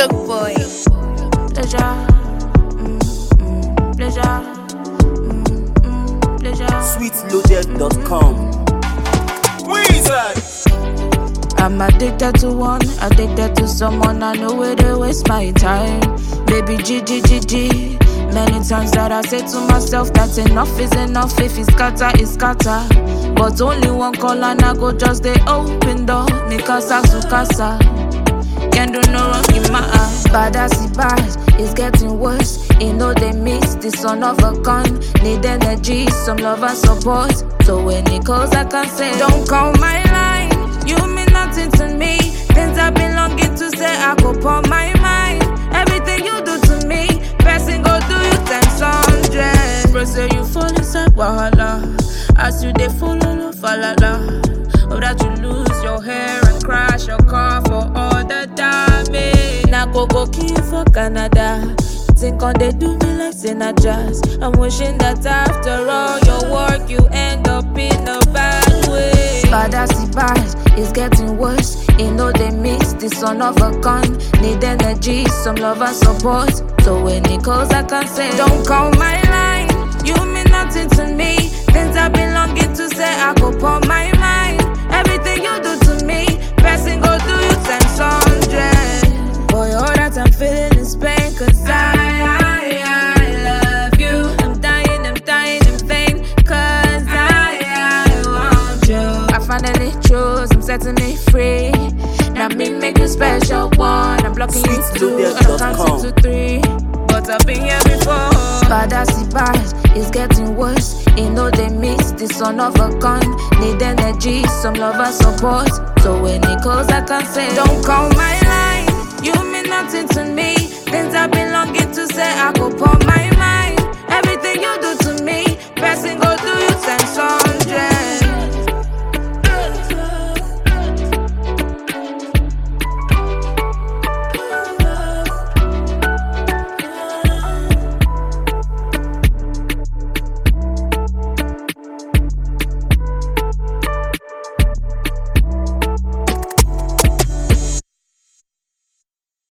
Look boy. Pleasure. Pleasure. Pleasure. Sweetloaded.com. Wizard. I'm addicted to one, addicted to someone. I know where they waste my time. Baby G. Many times that I say to myself that enough is enough. If it's scatter, it's scatter. But only one call and I go just they open door. Mikasa sukasa. Can't do no wrong in my eyes. Bad as it bad, it's getting worse. You know they miss the son of a gun. Need energy, some love and support. So when it calls, I can say, don't call my line. You mean nothing to me. Things I've been longing to say, I go pour my mind. Everything you do to me, person go do you times 100. Bro, say you fall inside wahala. As you they follow, no falala. Or that you lose your hair and crash your car for all the damage. Now go kill for Canada. Think on they do me like Sinatra. I'm wishing that after all your work you end up in a bad way. Bad as it bad, it's getting worse. You know they miss the son of a gun. Need energy, some love and support. So when it calls, I can say, don't call my line. You mean nothing to me. Things I've been longing to say, I go pour my mind. Everything you do to me, person go do you times 100. Boy, all that I'm feeling is pain, cause I love you. I'm dying in vain, cause I want you. I finally chose, I'm setting me free. Now me make you special one. I'm blocking you 2 and I'm counting to 3. But I've been here before. Bad as it bad, it's getting worse. You know they miss the son of a gun. Need energy, some love and support. So when it calls, I can say, don't call my line. You mean nothing to me.